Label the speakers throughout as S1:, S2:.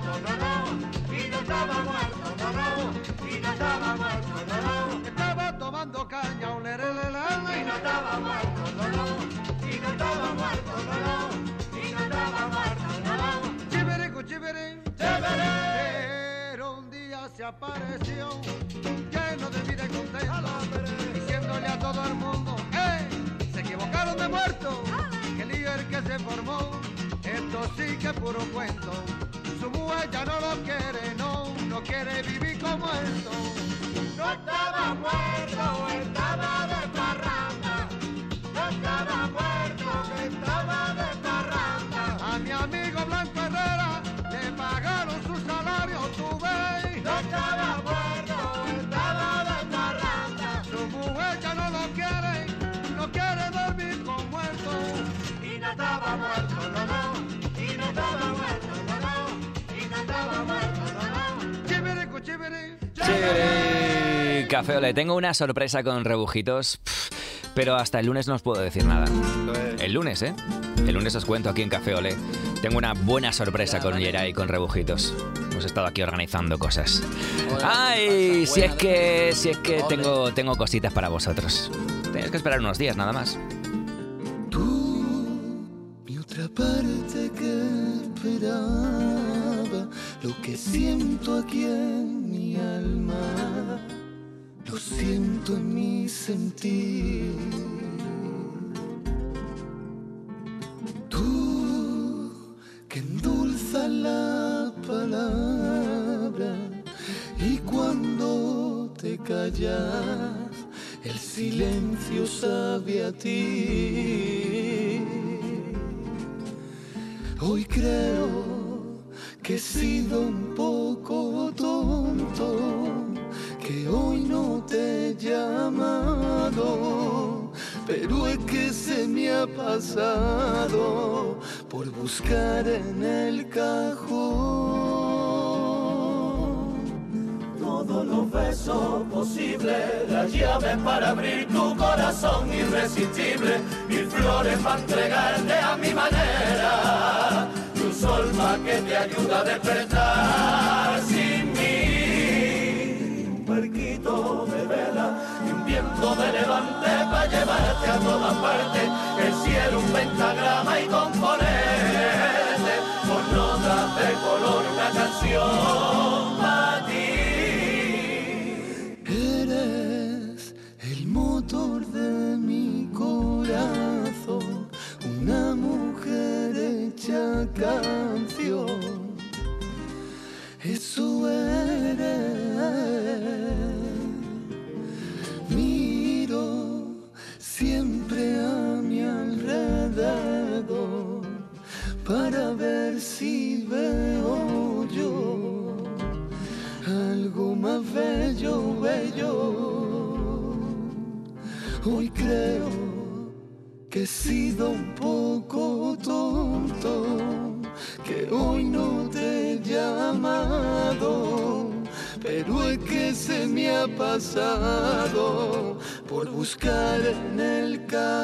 S1: no, no, y no estaba muerto, no, no, y no estaba muerto, no, no. Estaba tomando caña, un lerelelele, y no estaba muerto, no, no, y no estaba muerto, no, no, y no estaba muerto, no, no. Chibiricu, chibirín, pero un día se apareció, lleno de vida y contento, diciéndole a todo el mundo, se equivocaron de muerto, que lío el que se formó, esto sí que es puro cuento, su mujer ya no lo quiere, no quiere vivir como esto. No estaba muerto, estaba de parranda, no estaba muerto, estaba de parranda. A mi amigo Blanco Herrera le pagaron su salario, tú ves. No estaba muerto, estaba de parranda, su mujer ya no lo quiere dormir con muerto. Y no estaba muerto, no, no, y no estaba muerto, no, no, y no estaba muerto, no, no. Chibiricu, chibirí.
S2: Chévere. Café Olé, tengo una sorpresa con Rebujitos, pero hasta el lunes no os puedo decir nada. El lunes, ¿eh? El lunes os cuento aquí en Café Olé. Tengo una buena sorpresa con Yeray y con Rebujitos. Hemos estado aquí organizando cosas. ¡Ay! Si es que tengo cositas para vosotros. Tenéis que esperar unos días, nada más.
S3: Tú, mi otra parte que esperaba, lo que siento aquí en mi alma, lo siento en mi sentir. Tú, que endulzas la palabra y cuando te callas, el silencio sabe a ti. Hoy creo que he sido un poco tonto, que hoy no te he llamado, pero es que se me ha pasado por buscar en el cajón todos los besos posibles, las llaves para abrir tu corazón irresistible, mil flores para entregarte a mi manera, y un sol más que te ayuda a despertar sin mí, un barquito de vela y un viento de levante para llevarte a todas partes, el cielo un pentagrama y componerte con notas de color una canción para ti. Eres el motor de mi corazón, una mujer hecha canción, eso eres. Miro siempre a mi alrededor para ver si veo yo algo más bello, bello. Hoy creo que he sido un poco tonto, que hoy no te he llamado, pero es que se me ha pasado por buscar en el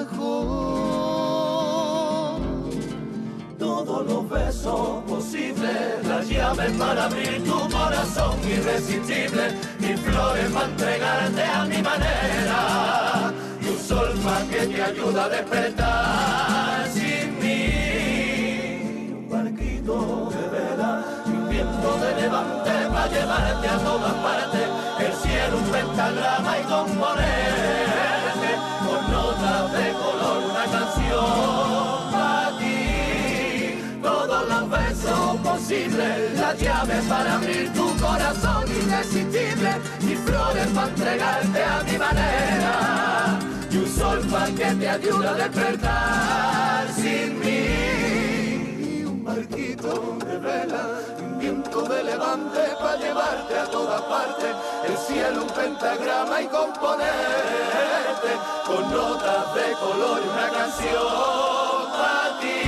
S3: cajón todos los besos posibles, las llaves para abrir tu corazón irresistible, mil flores para entregarte a mi manera, y un sol más que te ayuda a despertar sin mí, un barquito de vela y un viento de levante para llevarte a todas partes, el cielo un pentagrama y componerte con notas de color una canción para ti. Todos los besos posibles, las llaves para abrir tu corazón irresistible, y flores para entregarte a mi manera, y un sol para que te ayude a despertar sin mí, y un barquito de vela, un viento de levante para llevarte a todas partes, el cielo un pentagrama y componerte con notas de color y una canción para ti.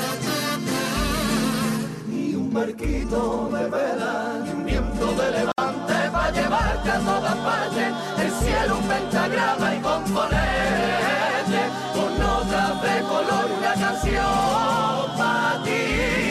S3: Barquito de vela y un viento de levante pentagrama y componente con notas de color una canción para ti.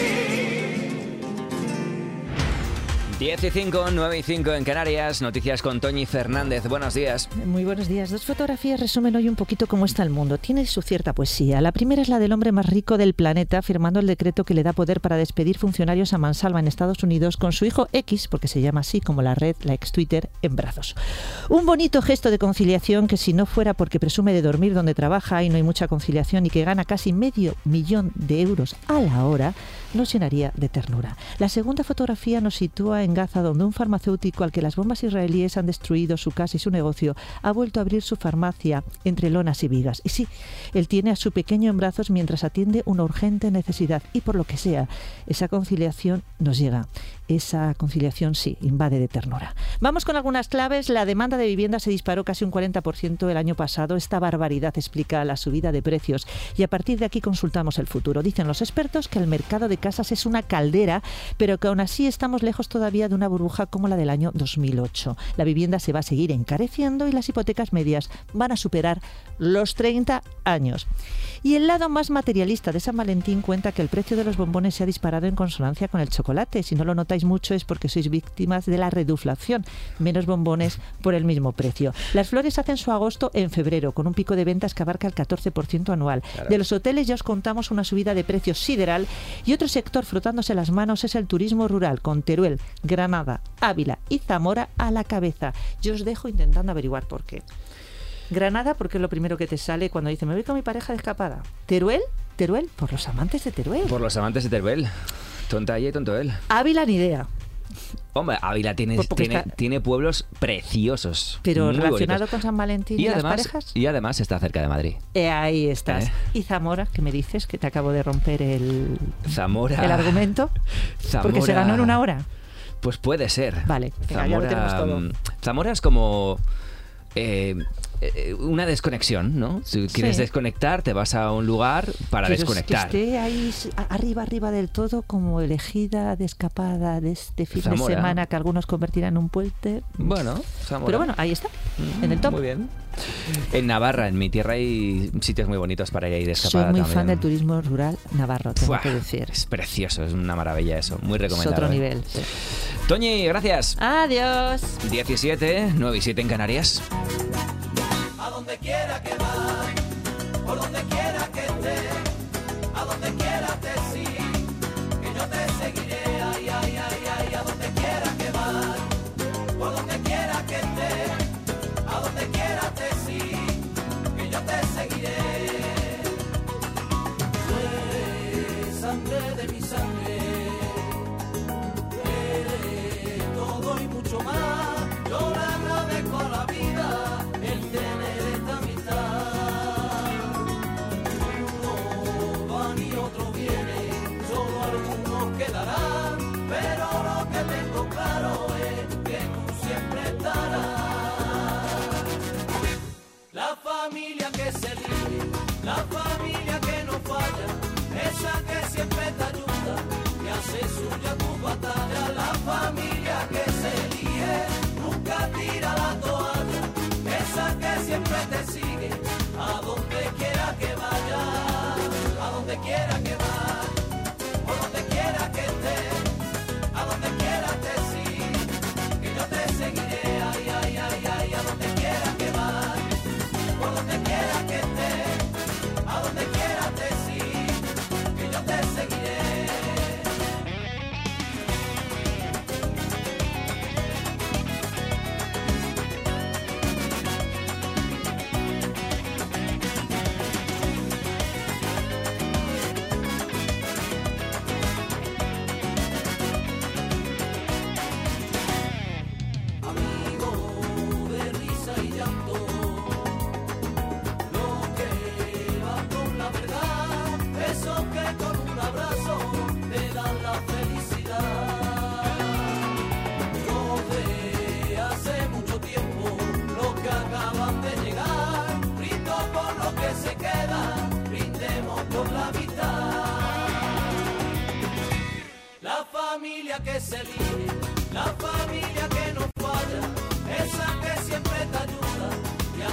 S2: 10:05, 9:05 en Canarias. Noticias con Toñi Fernández. Buenos días.
S4: Muy buenos días. Dos fotografías resumen hoy un poquito cómo está el mundo. Tiene su cierta poesía. La primera es la del hombre más rico del planeta, firmando el decreto que le da poder para despedir funcionarios a mansalva en Estados Unidos con su hijo X, porque se llama así como la red, la ex Twitter, en brazos. Un bonito gesto de conciliación que, si no fuera porque presume de dormir donde trabaja y no hay mucha conciliación y que gana casi $500,000 a la hora, nos llenaría de ternura. La segunda fotografía nos sitúa en Gaza, donde un farmacéutico al que las bombas israelíes han destruido su casa y su negocio ha vuelto a abrir su farmacia entre lonas y vigas. Y sí, él tiene a su pequeño en brazos mientras atiende una urgente necesidad y, por lo que sea, esa conciliación nos llega. Esa conciliación sí, invade de ternura. Vamos con algunas claves. La demanda de vivienda se disparó casi un 40% el año pasado. Esta barbaridad explica la subida de precios y a partir de aquí consultamos el futuro. Dicen los expertos que el mercado de casas es una caldera, pero que aún así estamos lejos todavía de una burbuja como la del año 2008. La vivienda se va a seguir encareciendo y las hipotecas medias van a superar los 30 años. Y el lado más materialista de San Valentín cuenta que el precio de los bombones se ha disparado en consonancia con el chocolate. Si no lo notáis mucho es porque sois víctimas de la reduflación. Menos bombones por el mismo precio. Las flores hacen su agosto en febrero, con un pico de ventas que abarca el 14% anual. Claro. De los hoteles ya os contamos una subida de precios sideral y otro sector frotándose las manos es el turismo rural, con Teruel, Granada, Ávila y Zamora a la cabeza. Yo os dejo intentando averiguar por qué. Granada, porque es lo primero que te sale cuando dice me voy con mi pareja de escapada. Teruel, por los amantes de Teruel.
S2: Por los amantes de Teruel. Tonta ella y tonto él.
S4: Ávila, ni idea.
S2: Hombre, Ávila tiene pueblos preciosos.
S4: Pero relacionado
S2: bonitos.
S4: Con San Valentín y las parejas.
S2: Y además está cerca de Madrid.
S4: Ahí estás. ¿Y Zamora, qué me dices? Que te acabo de romper el argumento.
S2: Zamora,
S4: porque se ganó en una hora.
S2: Pues puede ser.
S4: Vale, venga, ya lo tenemos todo.
S2: Zamora es como una desconexión, ¿no? Si quieres desconectar, te vas a un lugar para desconectar.
S4: Es que esté ahí arriba del todo como elegida de escapada de este fin de semana que algunos convertirán en un puente.
S2: Bueno, Zamora.
S4: Pero bueno, ahí está, en el top.
S2: Muy bien. En Navarra, en mi tierra, hay sitios muy bonitos para ir de escapada.
S4: Soy muy
S2: también.
S4: fan del turismo rural navarro, tengo que decir.
S2: Es precioso, es una maravilla eso, muy recomendable.
S4: Es otro nivel, sí.
S2: Toñi, gracias.
S4: Adiós.
S2: 17, 9 y 7 en Canarias.
S3: A donde quiera que vas, por donde quiera que estés, a donde quiera te sigo, que yo te seguiré, ay, ay, ay, ay, a donde quiera que vas, por donde quiera que estés, a donde quiera te sigo, que yo te seguiré. Tú eres sangre de mi sangre, eres todo y mucho más, yo le agradezco a la vida el tener esta amistad. Uno van y otro viene, solo algunos quedarán, pero lo que tengo claro es que tú siempre estarás. La familia que se elige, la familia que no falla, esa que siempre te ayuda y hace suya tu batalla. La familia que se elige, nunca tira la toalla, esa que siempre te sigue, a donde quiera que vaya, a donde quiera que vaya, por donde quiera que esté, a donde quiera te sigue, que yo te seguiré, ay, ay, ay, ay, a donde quiera que vaya, por donde quiera que esté, a donde quiera te sigue, que yo te seguiré. Que se elige, la familia que no falla, esa que siempre te ayuda y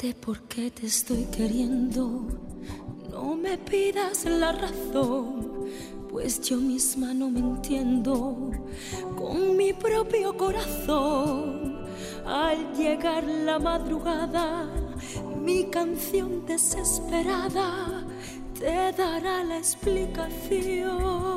S5: de por qué te estoy queriendo. No me pidas la razón, pues yo misma no me entiendo con mi propio corazón. Al llegar la madrugada, mi canción desesperada te dará la explicación.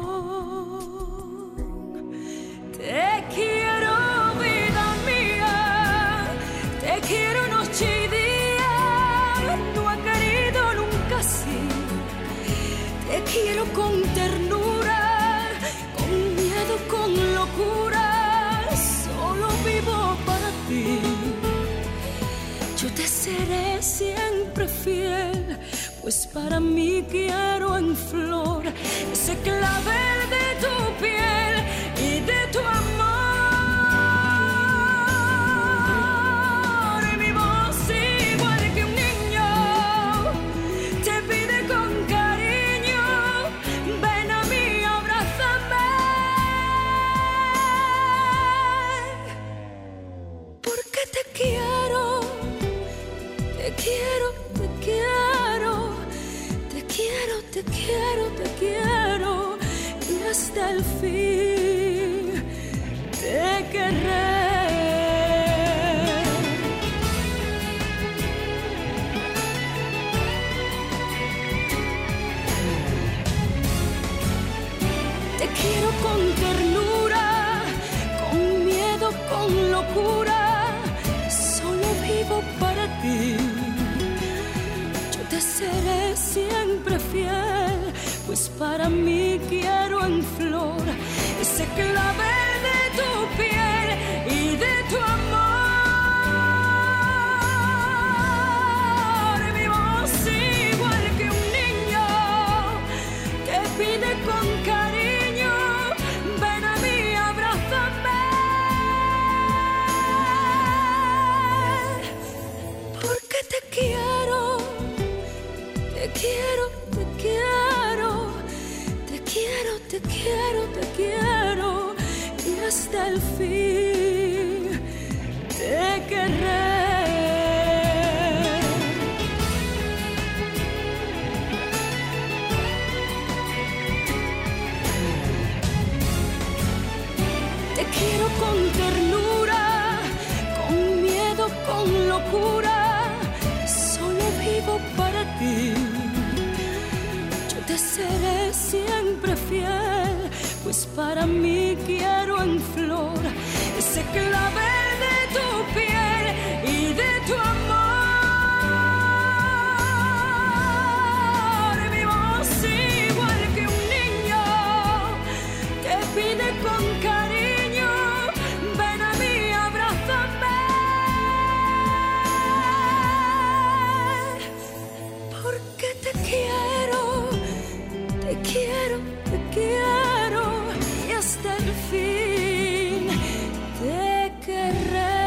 S5: Te quiero, vida mía, te quiero noche y día. No he querido nunca así. Te quiero con ternura, con miedo, con locura. Solo vivo para ti. Yo te seré siempre fiel, pues para mí quiero en flor ese clavel de tu piel y de tu amor. Y mi voz igual que un niño te pide con cariño, ven a mí, abrázame. Porque te quiero, te quiero, te quiero, te quiero, te quiero, te quiero, y hasta el fin te querré. Te quiero con ternura, con miedo, con locura. Solo vivo para ti. Te seré siempre fiel, pues para mí quiero en flor ese clavel de tu piel y de tu amor. Mi voz igual que un niño te pide con cariño, ven a mí, abrázame. Porque te quiero, te quiero, te quiero, te quiero, te quiero, te quiero, y hasta el fin te querré. Te quiero con ternura, con miedo, con locura. Solo vivo para ti. Te seré siempre fiel, pues para mí quiero en flor ese clavel de tu piel y de tu amor. Mi voz igual que un niño te pide con cariño, ven a mí, abrázame. Porque te quiero, te quiero, te quiero, y hasta el fin te querré.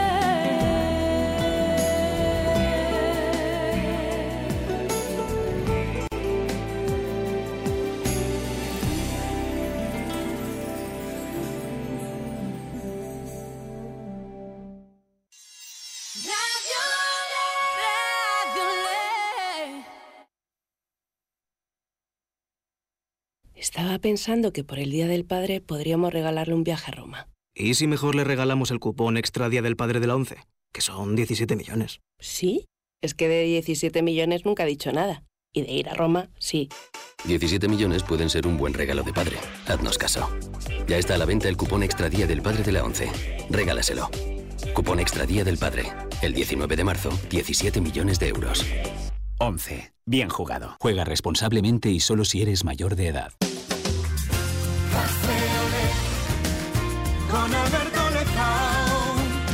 S6: Estaba pensando que por el Día del Padre podríamos regalarle un viaje a Roma.
S7: ¿Y si mejor le regalamos el cupón extra Día del Padre de la ONCE? Que son 17 millones.
S6: ¿Sí? Es que de 17 millones nunca ha dicho nada. Y de ir a Roma, sí.
S8: 17 millones pueden ser un buen regalo de padre. Haznos caso. Ya está a la venta el cupón extra Día del Padre de la ONCE. Regálaselo. Cupón extra Día del Padre. El 19 de marzo, 17 millones de euros.
S9: 11. Bien jugado. Juega responsablemente y solo si eres mayor de edad.
S3: Café Olé, con Alberto Lezao,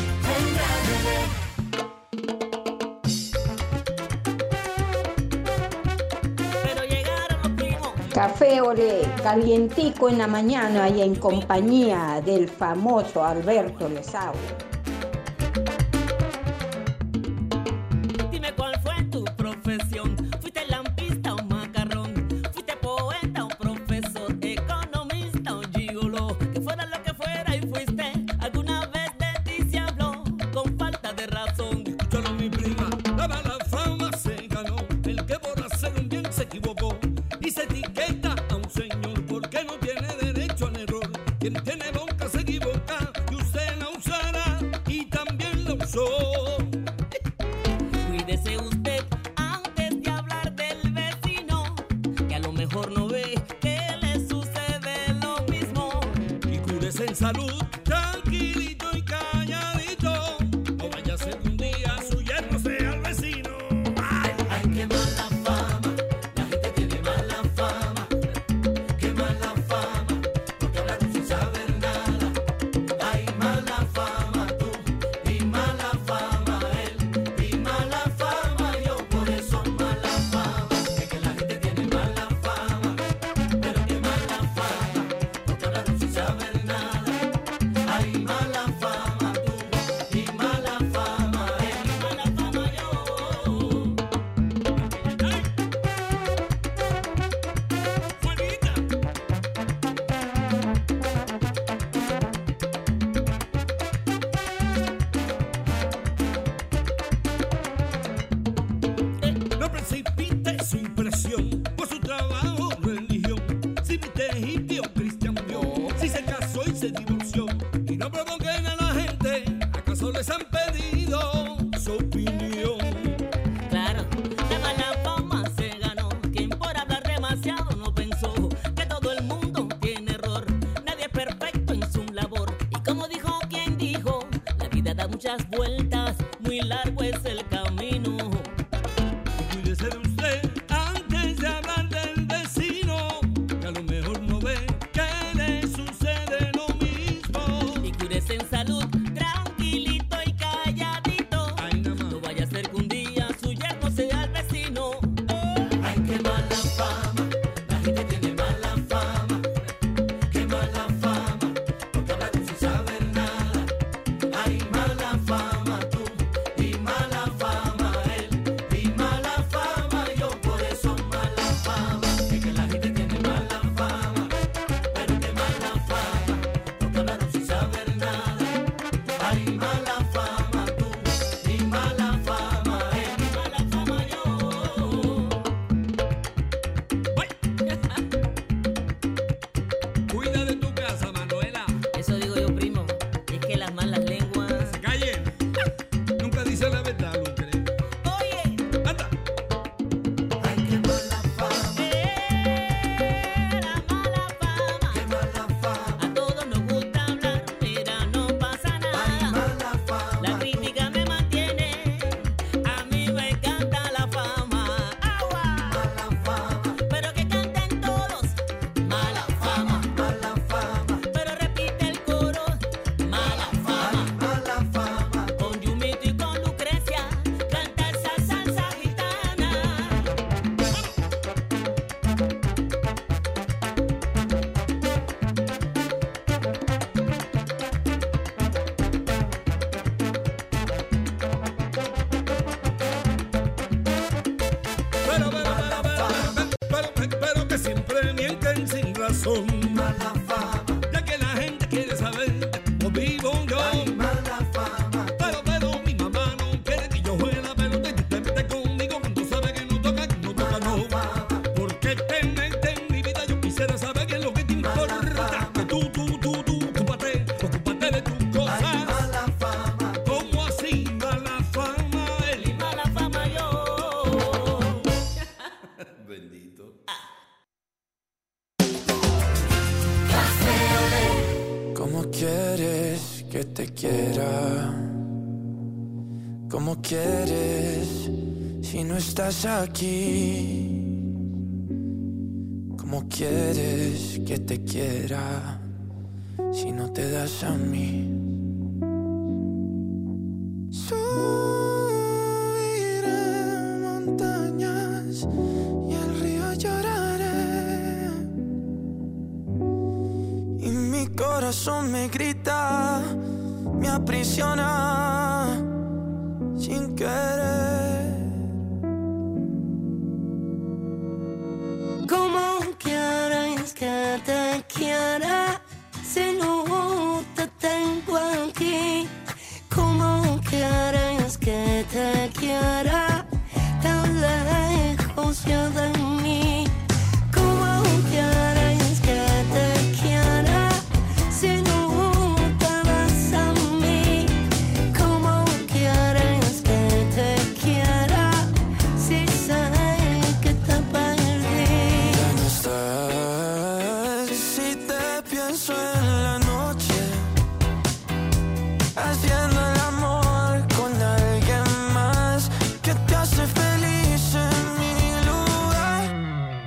S10: Café Olé, calientico en la mañana y en compañía del famoso Alberto Lezao.
S3: Daba la
S11: equivocó y se etiqueta a un señor porque no tiene derecho al error. Quien tiene boca se equivoca y usted la usará y también la usó.
S12: Cuídese usted antes de hablar del vecino, que a lo mejor no ve que le sucede lo mismo.
S11: Y cúrese en salud, tranquilito y calladito. No vaya a ser que un día su yerno sea el vecino. ¡Ay!
S3: Ay, qué mala fama, la gente tiene mala fama. Qué mala fama, porque hablan sin saber nada. Ay, mala fama tú, y mala fama él, y mala fama yo, por eso mala fama. Es que la gente tiene mala fama, pero qué mala fama, porque hablan sin saber nada. Ay, mala fama tú, y mala fama él, y mala fama yo.
S11: No precipite su impresión por su trabajo o religión. Si viste hippie o cristiano, si se casó y se divorció. Y no provoquen a la gente, ¿acaso les han pedido su opinión?
S12: Claro, la mala fama se ganó. Quien por hablar demasiado no pensó que todo el mundo tiene error. Nadie es perfecto en su labor. Y como dijo quien dijo, la vida da muchas vueltas, muy largo es el camino.
S11: Cuídese de usted antes de hablar del vecino, que a lo mejor no ve que le sucede lo mismo.
S12: Y cúrese en salud, tranquilito y calladito.
S11: Ay, nada más.
S12: No vaya a ser que un día su yerno sea el vecino.
S3: Ay, qué mala fama, la gente tiene mala fama. Qué mala fama, porque hablan sin saber nada. Ay, mala fama tú, y mala fama él, y mala fama yo, por eso mala fama. Es que la gente tiene mala fama, pero qué mala fama, porque hablan sin saber nada. Ay, mala fama tú, y mala fama él, y mala fama yo.
S11: Cuida de tu casa, Manuela.
S12: Eso digo yo, primo. Es que las malas lenguas.
S11: Calle. Nunca dice la verdad, Lucre.
S12: Oye,
S11: Anda.
S3: Ay, qué mala fama,
S12: la mala fama.
S3: qué mala fama.
S12: A todos nos gusta hablar, mira, no pasa
S3: Ay,
S12: nada.
S3: mala fama,
S12: La crítica me mantiene, a mí me encanta la fama. ¡Agua!
S3: mala fama,
S12: Pero que canten todos, mala fama.
S3: mala fama,
S12: Pero repite el coro, mala fama.
S3: mala fama.
S12: Con Yumito y con Lucrecia, canta esa salsa gitana.
S11: Pero que siempre mienten sin razón.
S3: Mala fama,
S11: Ya que la gente quiere saber cómo vivo yo.
S3: ay, mala fama,
S11: Pero mi mamá no quiere que yo juegue la pelota y tú te metes conmigo cuando sabes que no toca, no. Porque te metes en mi vida, yo quisiera saber qué es lo que te importa. Que tú, ocúpate de tus
S3: ay,
S11: cosas.
S3: mala fama,
S11: ¿Cómo así mala fama él?
S12: Y mala fama yo.
S3: bendito.
S13: ¿Cómo quieres que te quiera? ¿Cómo quieres si no estás aquí? ¿Cómo quieres que te quiera si no te das a mí? Subiré montañas y el río lloraré. Y mi corazón me grita, me aprisiona sin querer.
S5: ¿Cómo quieres que te quiera si no te tengo aquí? ¿Cómo quieres que te quiera tan lejos ya de mí?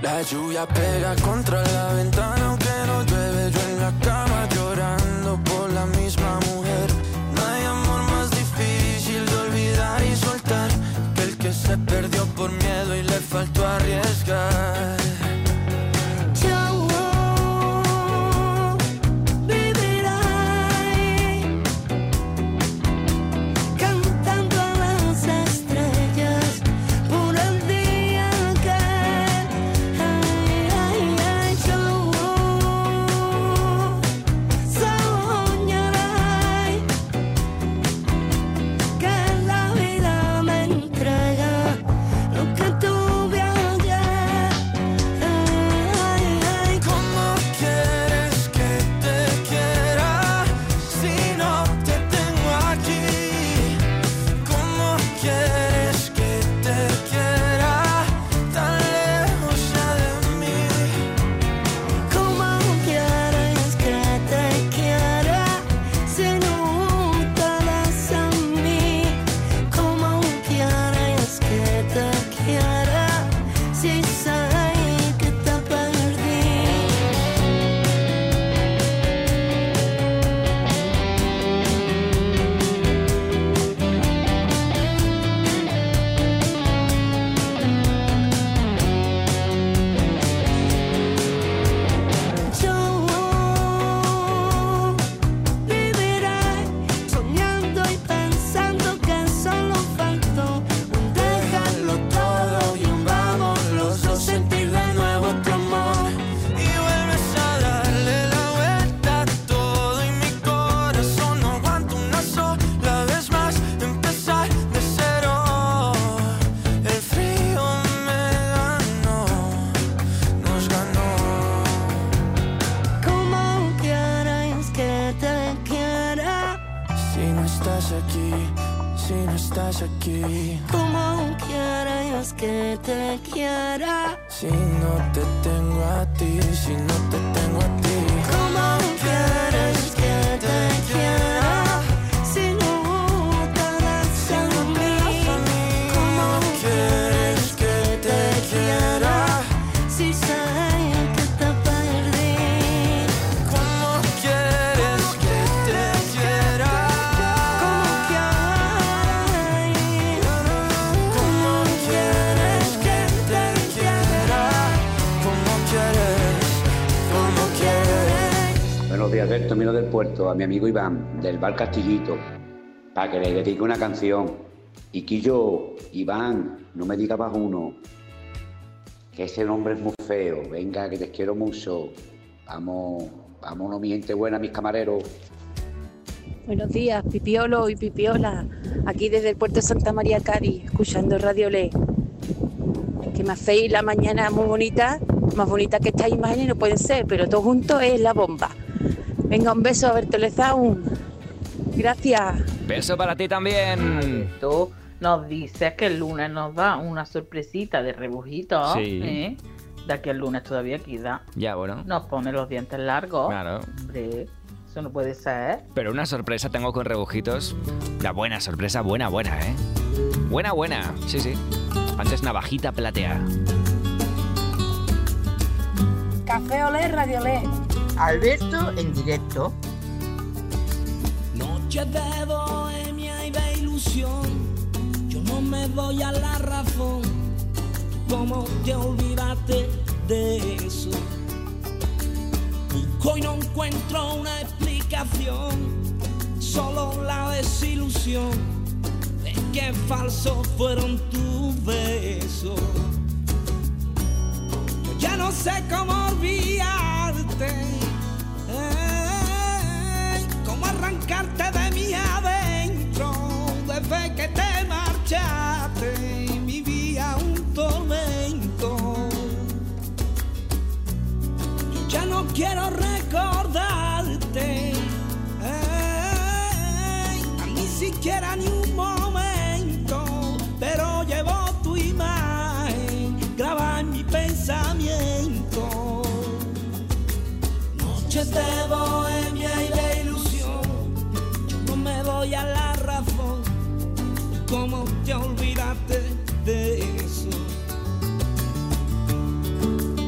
S13: La lluvia pega contra la ventana aunque no llueve. Yo en la cama llorando por la misma mujer. No hay amor más difícil de olvidar y soltar que el que se perdió por miedo y le faltó arriesgar. Aquí.
S5: Como quieres que te quiera.
S13: Si no te tengo a ti, si no te tengo a ti.
S5: Como quieres que te quiera. Si no te das a mí. Como quieres que te quiera. Si sé que te perdí.
S13: Como quieres que te quiera.
S14: Buenos días, Alberto, Miro del Puerto, a mi amigo Iván, del bar Castillito, para que le dedique una canción. Y que yo, Iván, no me digas bajo uno, que ese nombre es muy feo. Venga, que te quiero mucho. Vámonos, mi gente buena, mis camareros.
S6: Buenos días, Pipiolo y Pipiola, aquí desde el puerto de Santa María, Cádiz, escuchando Radio Le. Que me hacéis la mañana muy bonita, más bonita que estas imágenes no pueden ser, pero todo junto es la bomba. Venga, un beso a Bertolezaun. Gracias.
S2: Beso para ti también.
S15: Tú nos dices que el lunes nos da una sorpresita de rebujitos.
S2: Sí.
S15: De aquí al lunes todavía queda.
S2: Ya, bueno.
S15: Nos pone los dientes largos.
S2: Claro.
S15: Hombre, eso no puede ser.
S2: Pero una sorpresa tengo con rebujitos. La buena sorpresa, buena, ¿eh? Buena. Sí. Antes navajita platea.
S16: Café Olé, Radio Olé. Alberto en directo.
S12: Noche de bohemia y de ilusión, yo no me voy a la razón. ¿Cómo te olvidaste de eso? Busco y no encuentro una explicación, solo la desilusión de que falsos fueron tus besos. Yo ya no sé cómo olvidarte, cómo arrancarte de mí adentro. Desde que te marchaste vivía un tormento. Yo ya no quiero recordarte, ni siquiera ni un momento, pero llevo tu imagen grabada en mi pensamiento. Noches de bohemia y de ilusión, yo no me doy a la razón. ¿Cómo te olvidaste de eso?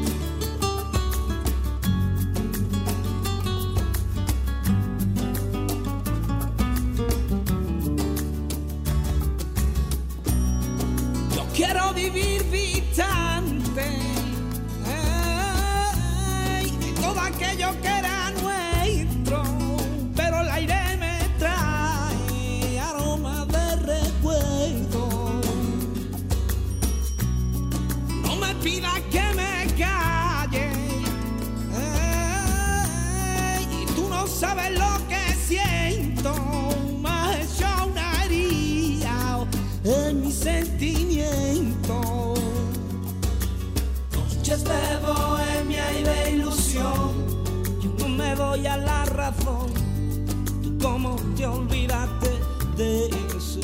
S17: Noches de bohemia y de ilusión, yo no me doy a la razón. ¿Tú cómo te olvidaste de eso?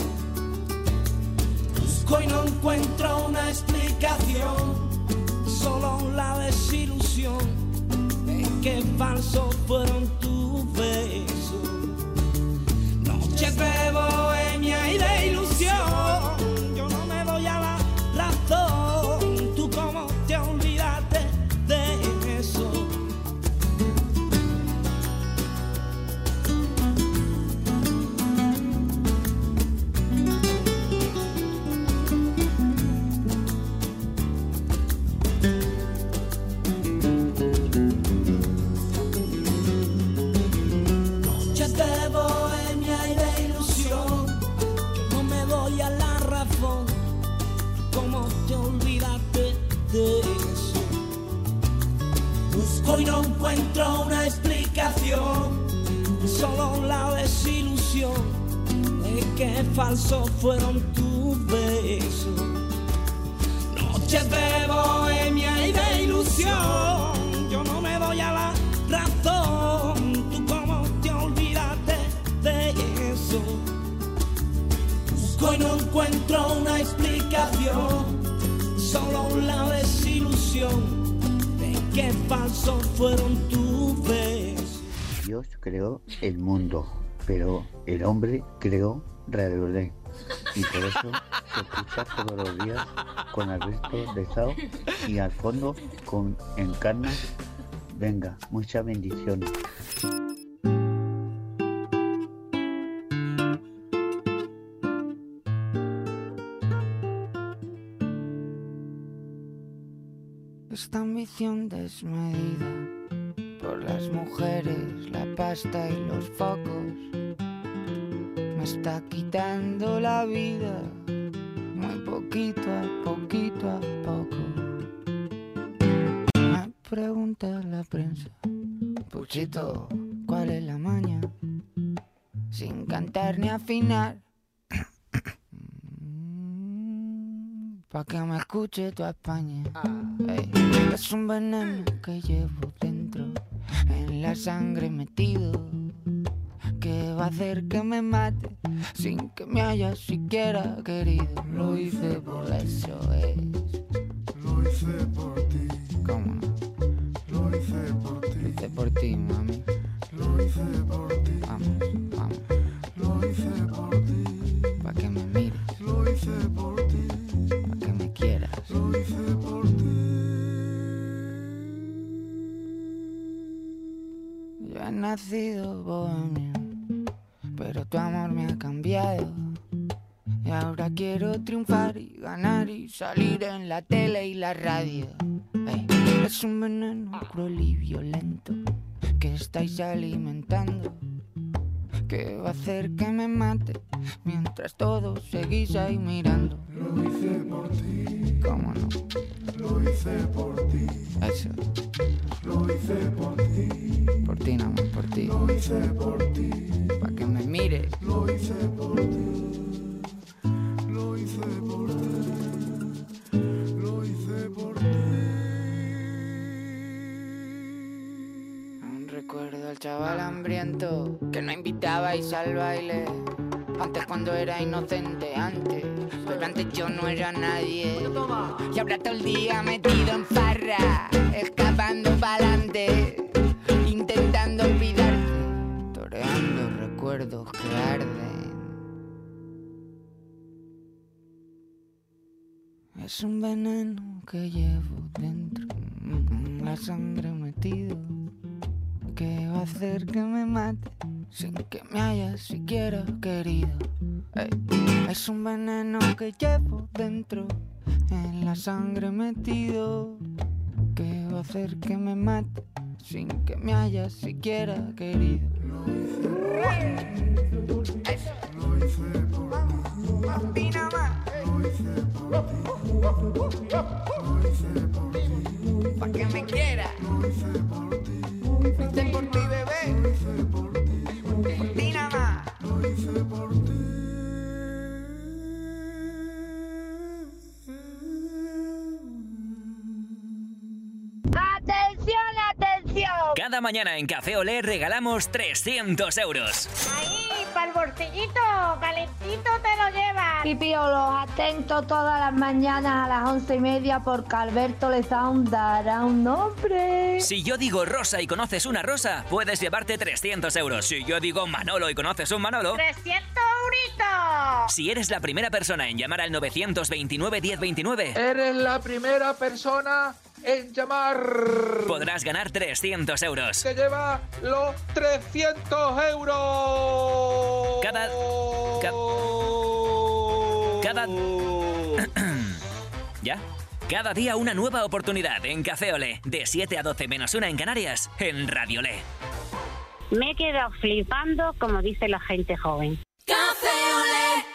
S17: Busco y no encuentro una explicación, solo la desilusión de que falsos fueron tus besos. Noches de bohemia y de ilusión, yo no me doy a la razón. ¿Tú cómo te olvidaste de eso? Noches de bohemia y de ilusión, yo no me doy a la razón. ¿Cómo te olvidaste de eso? Busco y no encuentro una explicación, solo la desilusión de que falsos fueron tus besos. Noches de bohemia y de ilusión, yo no me doy a la razón. ¿Tú cómo te olvidaste de eso? Busco y no encuentro una explicación, solo la desilusión de que falsos fueron tus besos.
S18: Dios creó el mundo, pero el hombre creó Radio Lé. Y por eso se escucha todos los días con Alberto de Sao y al fondo con Encarna. Venga, muchas bendiciones.
S19: Esta ambición desmedida por las mujeres, la pasta y los focos me está quitando la vida, muy poquito a poco. Me pregunta la prensa, Puchito, ¿cuál es la maña? Sin cantar ni afinar, pa' que me escuche toda España. Ey, es un veneno que llevo dentro, en la sangre metido, que va a hacer que me mate sin que me haya siquiera querido. Lo hice por eso es.
S20: Lo hice por ti.
S19: ¿Cómo no?
S20: Lo hice por ti.
S19: Lo hice por ti, mami.
S20: Lo hice por ti.
S19: Vamos.
S20: Lo hice por ti.
S19: Pa' que me mires.
S20: Lo hice por ti.
S19: Pa' que me quieras.
S20: Lo hice por ti.
S19: Yo he nacido bohemio, pero tu amor me ha cambiado. Y ahora quiero triunfar y ganar y salir en la tele y la radio. Ey, es un veneno cruel y violento que estáis alimentando, que va a hacer que me mate mientras todos seguís ahí mirando.
S20: Lo hice por ti.
S19: ¿Cómo no?
S20: Lo hice por ti.
S19: Eso.
S20: Lo hice por ti.
S19: Por ti nada más, por ti.
S20: Lo hice por ti.
S19: Pa' que me mires.
S20: Lo hice por ti. Lo hice por ti. Lo hice por ti.
S19: Aún recuerdo al chaval hambriento que no invitabais al baile. Antes cuando era inocente, pero antes yo no era nadie. Y ahora todo el día metido en farra, escapando pa'lante, intentando olvidarte, toreando recuerdos que arden. Es un veneno que llevo dentro, la sangre metido, que va a hacer que me mate sin que me haya siquiera querido. Ey, es un veneno que llevo dentro, en la sangre metido, que va a hacer que me mate sin que me haya siquiera querido.
S20: Lo hice por ti. Lo hice por ti. Lo hice por ti. Lo hice por ti.
S19: Pa' que me quiera.
S20: Lo hice por ti.
S19: Lo hice por ti, bebé.
S20: Lo hice por ti.
S19: Por ti nada más.
S20: Lo hice por ti.
S2: Cada mañana en Café Olé regalamos 300 euros.
S16: Ahí, para el bolsillito, calentito te lo llevas.
S21: Pipiolos, atento todas las mañanas a las 11:30 porque Alberto Lezaun dará un nombre.
S2: Si yo digo Rosa y conoces una Rosa, puedes llevarte 300 euros. Si yo digo Manolo y conoces un Manolo...
S16: 300 euritos.
S2: Si eres la primera persona en llamar al 929 1029...
S22: Eres la primera persona en llamar.
S2: Podrás ganar 300 euros.
S22: Se lleva los 300 euros.
S2: Cada... ¿Ya? Cada día una nueva oportunidad en Café Olé. De 7 a 12 menos 1 en Canarias, en Radio Olé.
S23: Me he quedado flipando, como dice la gente joven.
S5: Café Olé.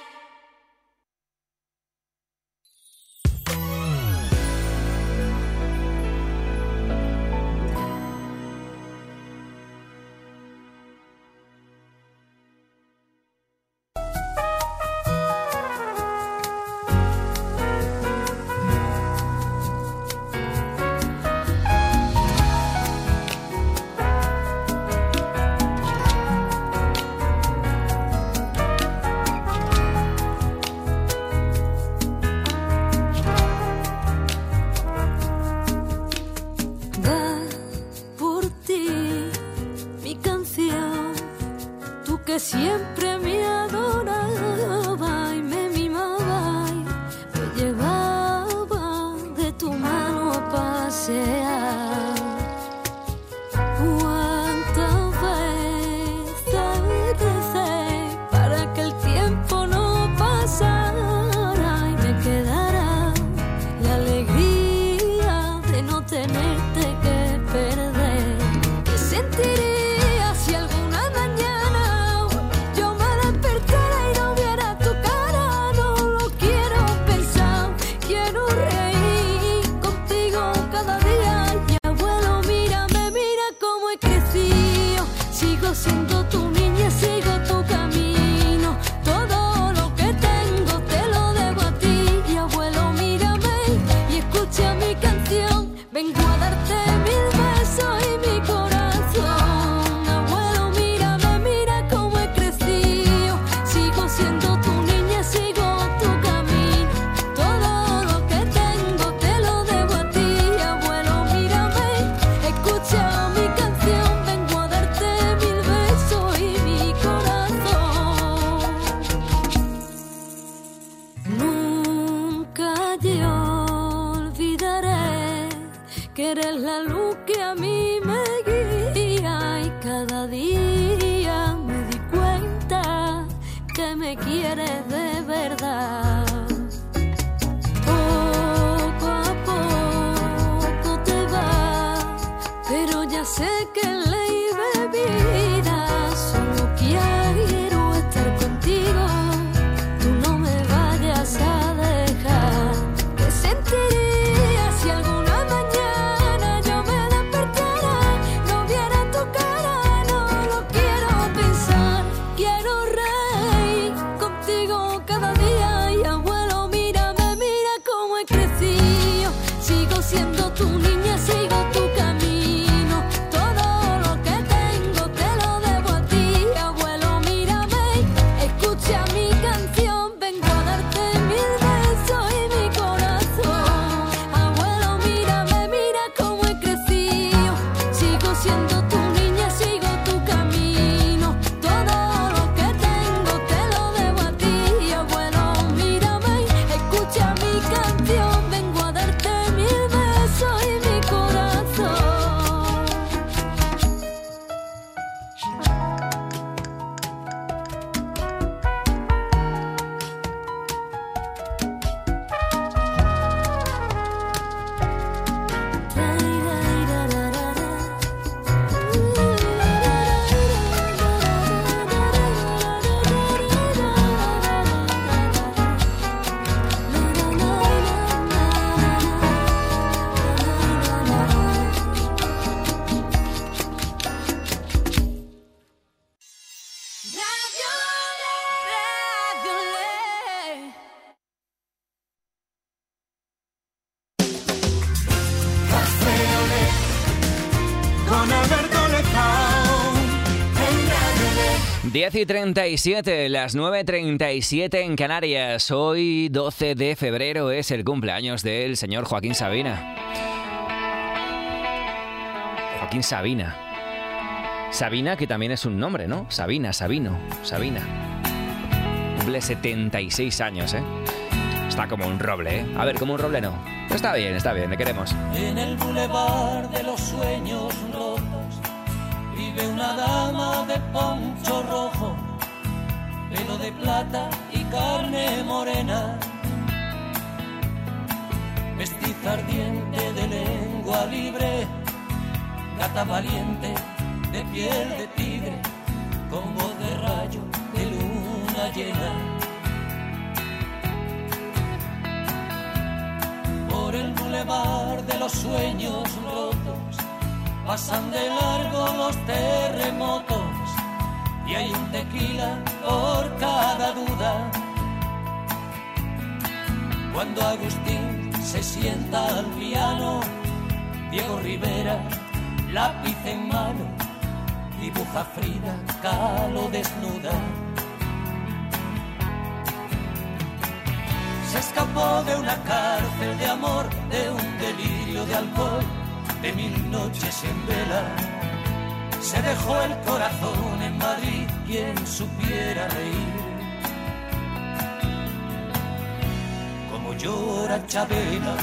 S5: Que siempre me adoraba y me mimaba y me llevaba de tu mano a pasear. ¿Cuántas veces recé para que el tiempo no pasara y me quedara la alegría de no tenerte que perder? ¿Qué sentiría si alguna mañana siendo tu niña, sigo tu camino. Todo lo que tengo te lo debo a ti. Y abuelo, mírame y escucha mi canción. Vengo a darte 1000 besos y mi corazón. Abuelo, mírame, mira cómo he crecido. Sigo siendo tu niña, sigo tu camino. Todo lo que tengo te lo debo a ti. Abuelo, mírame, escucha mi canción. Vengo a darte y mi corazón. Nunca yo olvidaré que eres la luz que a mí me guía y cada día me di cuenta que me quieres de verdad. Poco a poco te vas, pero ya sé que ley bebida solo quiero estar contigo. Tú no me vayas a dejar. ¿Qué sentiría si alguna mañana yo me despertara, no viera tu cara? No lo quiero pensar. Quiero reír contigo cada día. Y abuelo, mírame, mira cómo he crecido. Sigo siendo tu niña, sigo tu camino. Todo lo
S2: 10:37, las 9:37 en Canarias. Hoy, 12 de febrero, es el cumpleaños del señor Joaquín Sabina. Joaquín Sabina. Sabina, que también es un nombre, ¿no? Sabina. Cumple 76 años, ¿eh? Está como un roble, ¿eh? A ver, como un roble no. Pero está bien, le queremos.
S3: En el bulevar de los sueños rotos vive una dama de poncho rojo, pelo de plata y carne morena, mestiza ardiente de lengua libre, gata valiente de piel de tigre, con voz de rayo de luna llena. Por el bulevar de los sueños rotos pasan de largo los terremotos y hay un tequila por cada duda. Cuando Agustín se sienta al piano, Diego Rivera, lápiz en mano, dibuja Frida Kahlo desnuda. Se escapó de una cárcel de amor, de un delirio de alcohol, de 1000 noches en vela. Se dejó el corazón en Madrid, quien supiera reír. Como llora Chabela.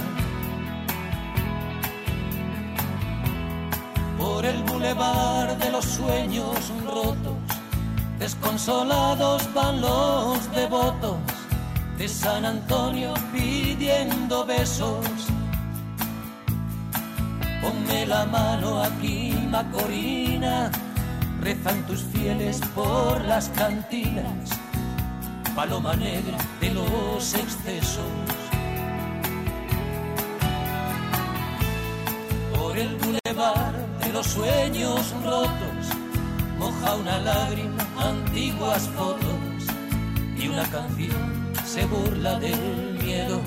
S3: Por el bulevar de los sueños rotos, desconsolados van los devotos de San Antonio pidiendo besos. Ponme la mano aquí, Macorina, rezan tus fieles por las cantinas, paloma negra de los excesos. Por el bulevar de los sueños rotos moja una lágrima antiguas fotos y una canción se burla del miedo.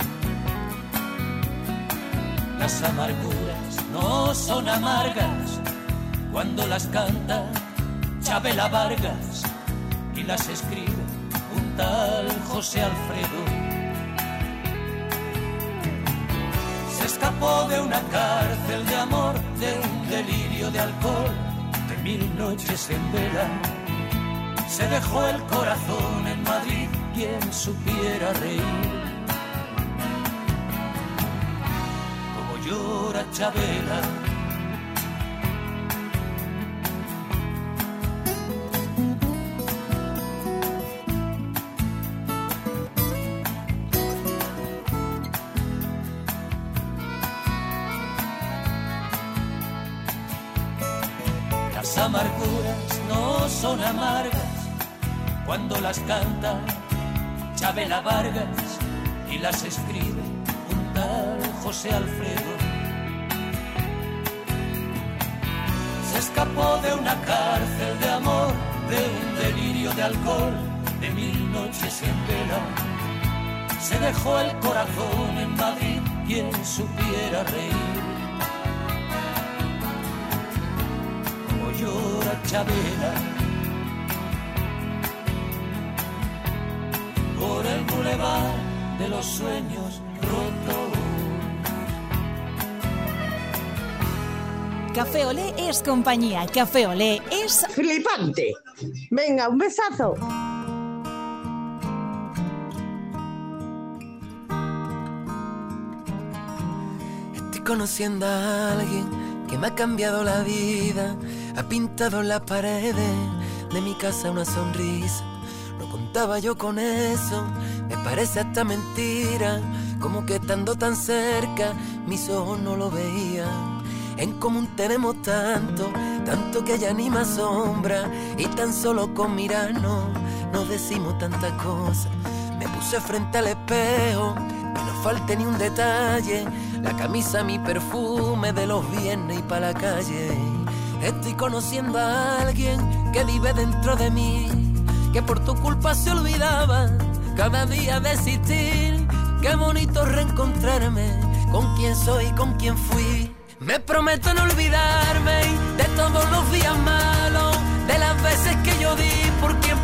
S3: Las amarguras no son amargas cuando las canta Chabela Vargas y las escribe un tal José Alfredo. Se escapó de una cárcel de amor, de un delirio de alcohol, de 1000 noches en vela. Se dejó el corazón en Madrid, quien supiera reír. Como llora Chabela. Las amarguras no son amargas cuando las canta Chabela Vargas y las escribe un tal José Alfredo. Se escapó de una cárcel de amor, de un delirio de alcohol, de 1000 noches en vela. Se dejó el corazón en Madrid, quien supiera reír. Como llora Chabela. Por el bulevar de los sueños rotos.
S1: Café Olé es compañía. Café Olé es
S16: flipante. Venga, un besazo.
S4: Estoy conociendo a alguien que me ha cambiado la vida. Ha pintado en las paredes de mi casa una sonrisa. Estaba yo con eso, me parece hasta mentira, como que estando tan cerca, mis ojos no lo veían. En común tenemos tanto, tanto que ya ni me asombra, y tan solo con mirarnos nos decimos tantas cosas. Me puse frente al espejo, que no falte ni un detalle, la camisa, mi perfume de los viernes y pa' la calle. Estoy conociendo a alguien que vive dentro de mí, que por tu culpa se olvidaba cada día de existir. Qué bonito reencontrarme con quien soy, con quien fui. Me prometo no olvidarme de todos los días malos, de las veces que yo di por quien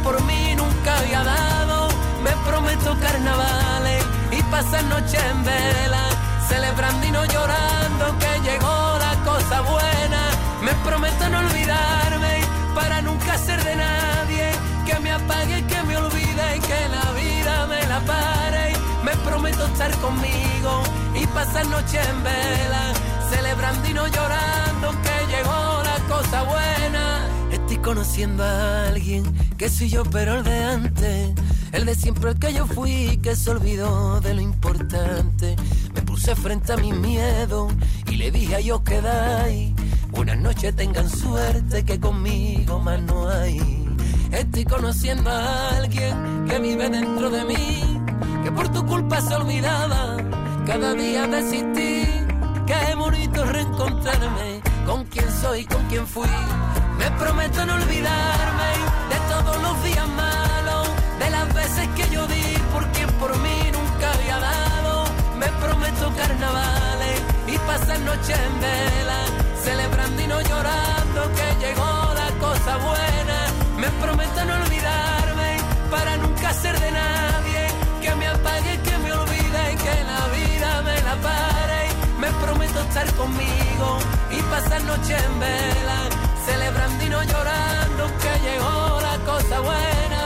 S4: por mí nunca había dado. Me prometo carnavales y pasar noche en vela, celebrando y no llorando que llegó la cosa buena. Me prometo no olvidarme para nunca ser de nadie, que me apague, que me olvide y que la vida me la pare. Me prometo estar conmigo y pasar noche en vela, celebrando y no llorando que llegó la cosa buena. Estoy conociendo a alguien que soy yo pero el de antes, el de siempre, el que yo fui, que se olvidó de lo importante. Me puse frente a mi miedo y le dije a Dios quedáis. Buenas noches, tengan suerte, que conmigo más no hay. Estoy conociendo a alguien que vive dentro de mí, que por tu culpa se olvidaba cada día de existir. Qué bonito reencontrarme con quien soy, con quien fui. Me prometo no olvidarme de todos los días malos, de las veces que yo di por quien por mí nunca había dado. Me prometo carnavales y pasar noche en vela, celebrando y no llorando que llegó la cosa buena. Me prometo no olvidarme para nunca ser de nadie, que me apague, que me olvide y que la vida me la pare. Me prometo estar conmigo y pasar noche en vela, celebrando y no llorando que llegó la cosa buena.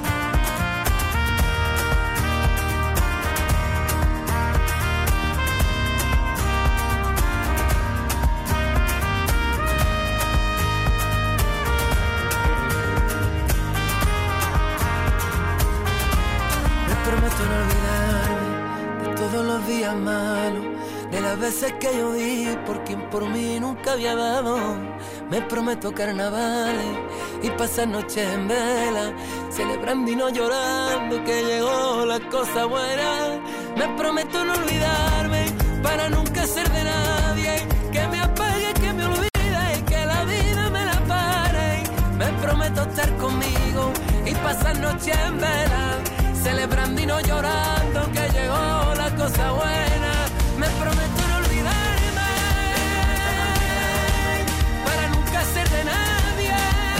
S4: Me prometo no olvidarme de todos los días malos, de las veces que yo di por quien por mí nunca había dado. Me prometo carnavales y pasar noches en vela, celebrando y no llorando que llegó la cosa buena. Me prometo no olvidarme para nunca ser de nadie, que me apague, que me olvide y que la vida me la pare. Me prometo estar conmigo y pasar noches en vela, celebrando y no llorando que llegó la cosa buena. Me prometo no olvidarme para nunca ser de nadie.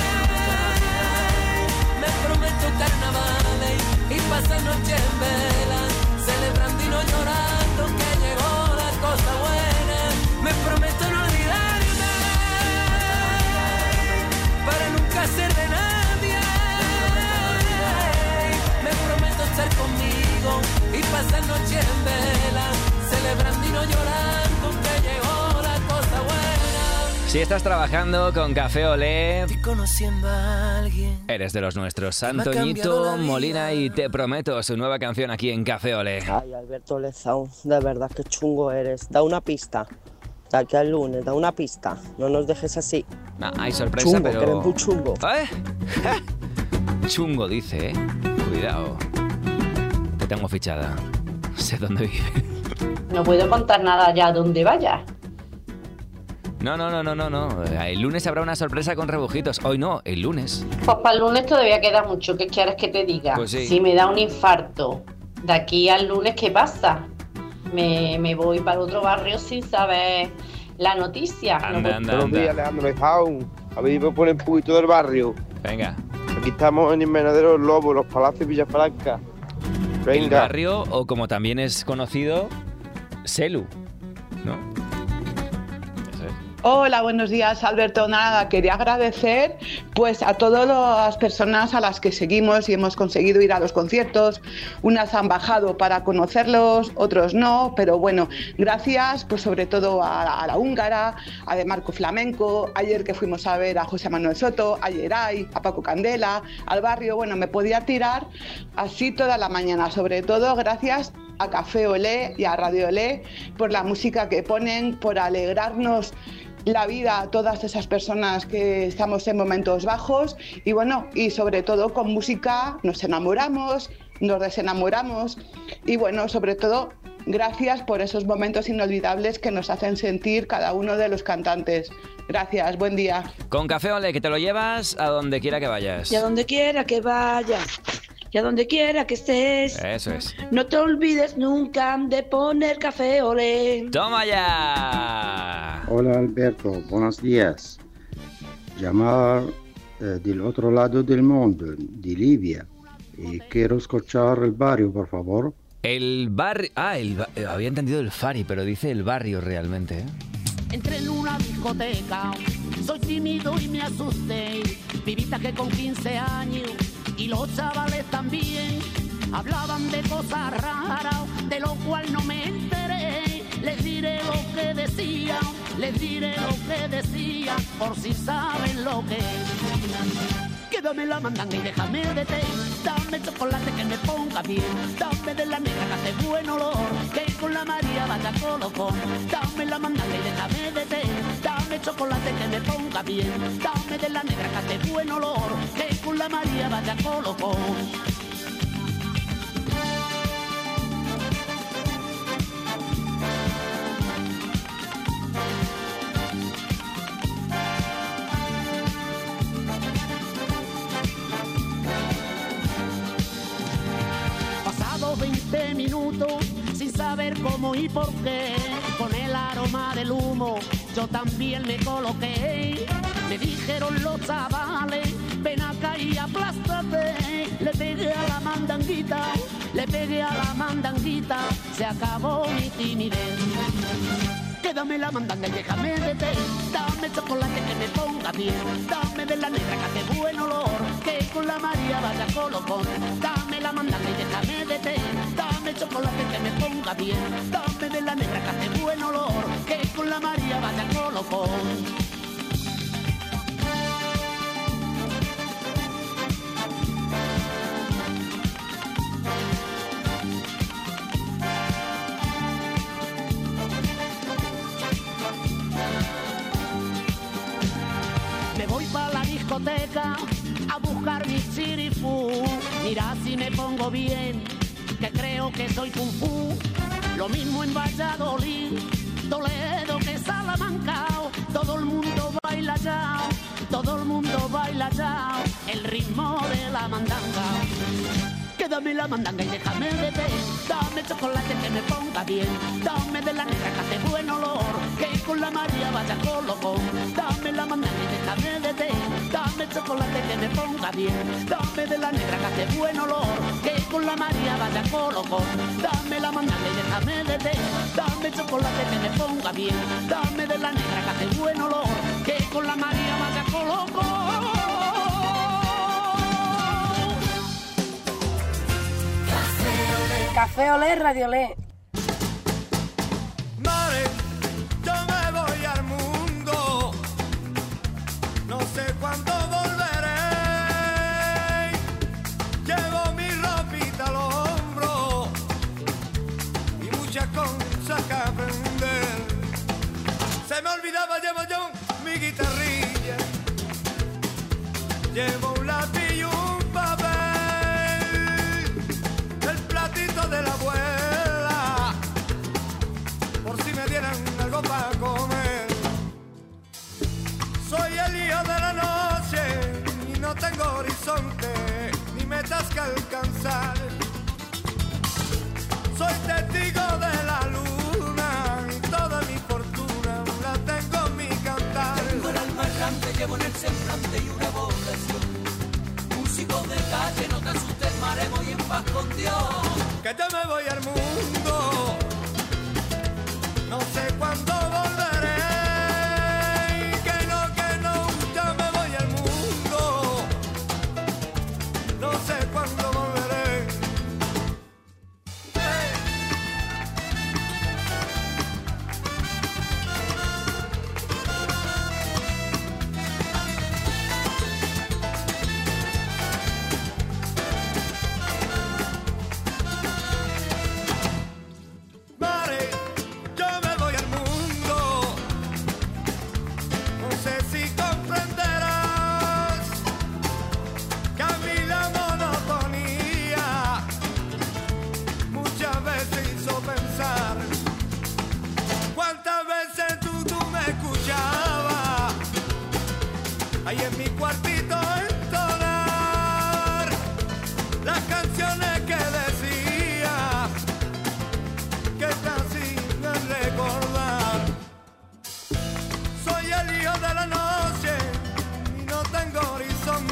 S4: Me prometo carnavales y pasar noche en vela, celebrando y no llorando que llegó la cosa buena. Me prometo no olvidarme para nunca ser de nadie. Me prometo estar conmigo y pasar noche en vela, celebrando y no llorando que llegó la cosa buena.
S2: Si estás trabajando con Café Olé,
S4: Estoy conociendo a alguien.
S2: eres de los nuestros.
S4: me ha cambiado
S2: Antoñito
S4: la vida.
S2: Molina y Te Prometo, su nueva canción aquí en Café Olé.
S7: Ay, Alberto Lezao, de verdad que chungo eres. Da una pista. De aquí al lunes, da una pista. No nos dejes así.
S2: No, hay sorpresa,
S7: Chungo,
S2: pero...
S7: que eres muy chungo.
S2: ¿Eh? Chungo dice, ¿eh? Cuidado. Te tengo fichada. Sé dónde vive.
S8: No puedo contar nada ya donde vaya.
S2: No. El lunes habrá una sorpresa con rebujitos. Hoy no, el lunes.
S8: Pues para el lunes todavía queda mucho. ¿Qué quieres que te diga?
S2: Pues sí.
S8: Si me da un infarto de aquí al lunes, ¿qué pasa? Me voy para otro barrio sin saber la noticia.
S9: Buenos días, Alejandro Lezaun. A ver, me pone un poquito del barrio.
S2: Venga.
S9: Aquí estamos en Invernadero Los Lobos, Los Palacios, Villafranca.
S2: El
S9: Venga.
S2: barrio, o como también es conocido, Selu, ¿no?
S24: Hola, buenos días, Alberto. Nada, quería agradecer pues a todas las personas a las que seguimos y hemos conseguido ir a los conciertos. Unas han bajado para conocerlos, otros no, pero bueno, gracias pues sobre todo a la húngara, a De Marco Flamenco, ayer que fuimos a ver a José Manuel Soto, a Yeray, a Paco Candela, al barrio. Bueno, me podía tirar así toda la mañana, sobre todo gracias a Café Olé y a Radio Olé por la música que ponen, por alegrarnos la vida a todas esas personas que estamos en momentos bajos y bueno, y sobre todo con música nos enamoramos, nos desenamoramos y bueno, sobre todo gracias por esos momentos inolvidables que nos hacen sentir cada uno de los cantantes. Gracias, buen día.
S2: Con Café Olé, que te lo llevas a donde quiera que vayas.
S25: Y a donde quiera que vayas, y a donde quiera que estés,
S2: Eso es.
S25: no te olvides nunca de poner Café Olé.
S2: ¡Toma ya!
S26: Hola Alberto, buenos días. Llamar
S6: del otro lado del mundo, de Libia. Y quiero escuchar el barrio, por favor.
S2: El barrio... había entendido el Fari, pero dice el barrio realmente, ¿eh?
S10: Entré en una discoteca, soy tímido y me asusté. Vivita que con 15 años y los chavales también hablaban de cosas raras, de lo cual no me enteré. Les diré lo que decían, les diré lo que decían, por si saben lo que es. Quédame la mandanga y déjame de té. Dame chocolate que me ponga bien. Dame de la negra que hace buen olor, que con la María vaya colocón. Dame la mandanga y déjame de té. Dame chocolate que me ponga bien. Dame de la negra que hace buen olor, que con la María vaya colocón. Pasado 20 minutos sin saber cómo y por qué, con el aroma del humo yo también me coloqué. Me dijeron los chavales, ven acá y aplástate. Le pegué a la mandanguita, le pegué a la mandanguita, se acabó mi timidez. Quédame la mandanga y déjame de té. Dame chocolate que me ponga bien. Dame de la negra que hace buen olor, que con la María vaya colocón. Dame la mandanga y déjame de té. Dame chocolate que me ponga bien. Dame de la negra que hace buen olor, que con la María vaya colocón. Me voy pa' la discoteca a buscar mi chirifú. Mira si me pongo bien, que creo que soy kung fu. Lo mismo en Valladolid, Toledo que Salamanca. Todo el mundo baila ya, todo el mundo baila ya el ritmo de la mandanga. Dame la mandanga y déjame de té. Dame chocolate que me ponga bien. Dame de la negra que hace buen olor, que con la María vaya colocón. Dame la mandanga y déjame de té. Dame chocolate que me ponga bien. Dame de la negra que hace buen olor, que con la María vaya colocón. Dame la mandanga y déjame de té. Dame chocolate que me ponga bien. Dame de la negra que hace buen olor, que con la María vaya colocón.
S16: Café Olé, Radio Olé.
S3: Mare, yo me voy al mundo, no sé cuándo volveré. Llevo mi ropita al hombro y muchas cosas que aprender. Se me olvidaba, llevo yo mi guitarrilla, llevo un lápiz y un papel, el platito de la abuela, por si me dieran algo para comer. Soy el hijo de la noche y no tengo horizonte ni metas que alcanzar. Soy testigo de la luna y toda mi fortuna la tengo en mi cantar.
S11: Tengo el alma errante, llevo en el semblante y una vocación. Músico de calle, no te asustes, mare, voy en paz con Dios.
S3: Que yo me voy al mundo, no sé cuándo volveré. Que no, yo me voy al mundo, no sé cuándo volveré. Mare, yo me voy al mundo, no sé si comprenderás que a mí la monotonía muchas veces hizo pensar. ¿Cuántas veces tú me escuchabas ahí en mi cuartito entonar las canciones que decía que te hacían recordar? Soy el hijo de la noche y no tengo horizonte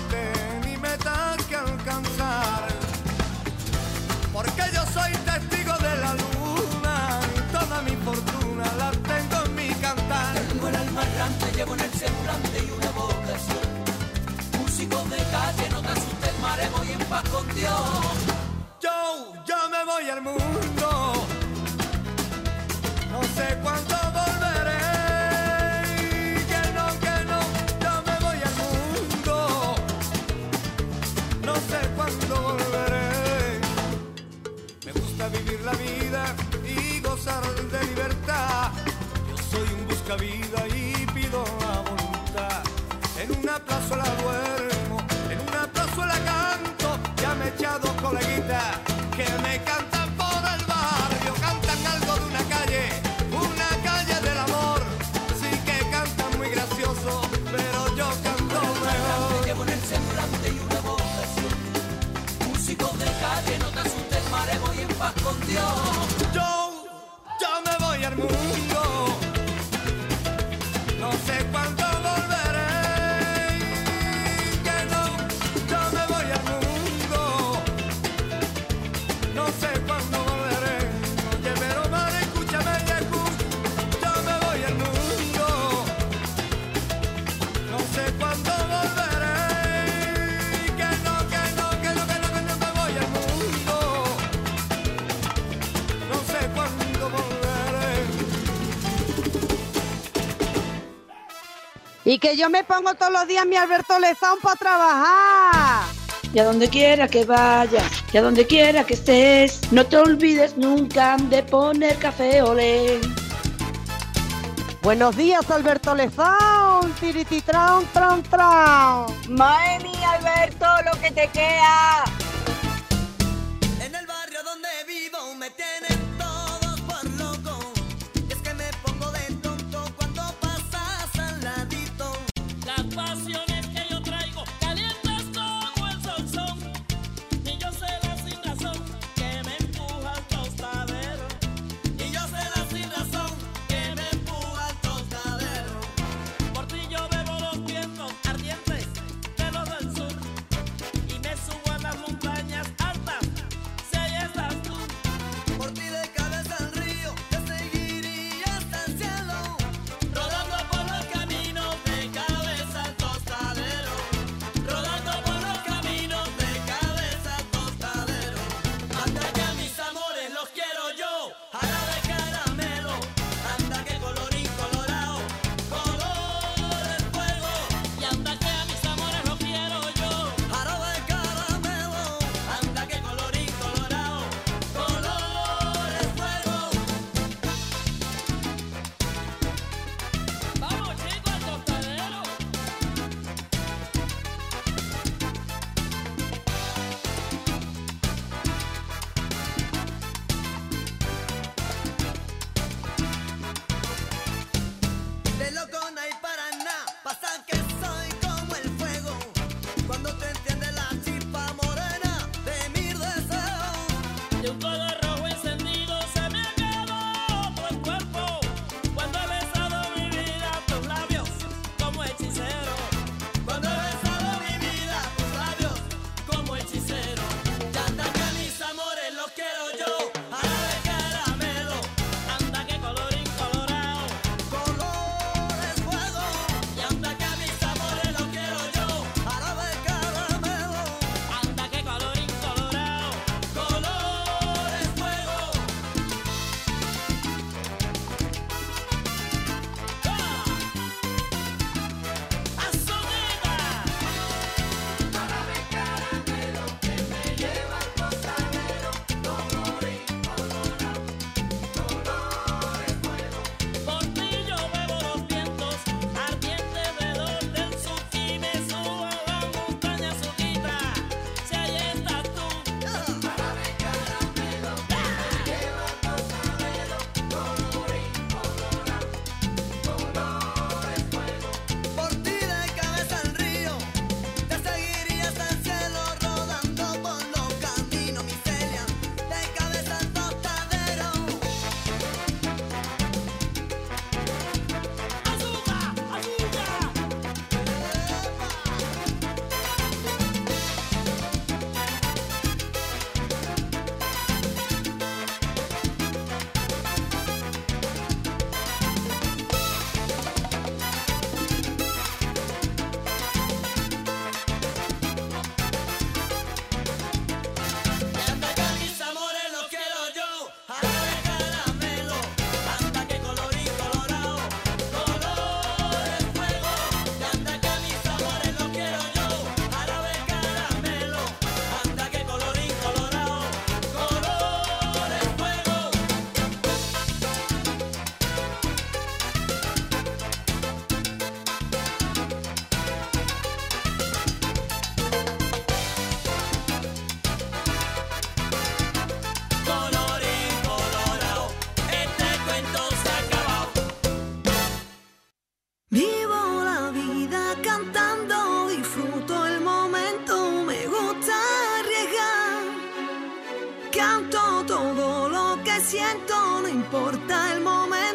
S3: al mundo. No sé cuándo volveré. Que no, yo me voy al mundo. No sé cuándo volveré. Me gusta vivir la vida y gozar de libertad. Yo soy un buscavida y pido la voluntad. En una plazuela duermo, en una plazuela canto. Ya me he echado coleguitas que me cantan por el barrio. Cantan algo de una calle del amor. Sí que cantan muy gracioso, pero yo canto mejor.
S11: Llevo en el semblante y una vocación. Músicos de calle, no te asustes, mare, voy en paz con Dios.
S3: Yo me voy al mundo. No sé cuándo volveré. Que no, yo me voy al mundo. No sé cuándo volveré. Oye, pero madre, escúchame, yo me voy al mundo. No sé cuándo volveré. Que no, yo me voy al mundo. No sé cuándo volveré.
S21: Y que yo me pongo todos los días mi Alberto Lezón para trabajar.
S25: Y a donde quiera que vayas, y a donde quiera que estés, no te olvides nunca de poner Café Olé.
S21: Buenos días, Alberto Lezón. Tirititran, tran, tran.
S16: Madre mía, Alberto, lo que te queda.
S3: En el barrio donde vivo me tienen todos por loco. Y es que me pongo de tonto cuando pasas al ladito.
S10: Las pasiones que yo traigo, calientas como el sol son. Y yo sé la sin razón que me empuja al tostadero.
S3: Y yo sé la sin razón que me empuja al tostadero.
S10: Por ti yo bebo los vientos ardientes de los del sur. Y me subo a las montañas
S12: siento, no importa el momento.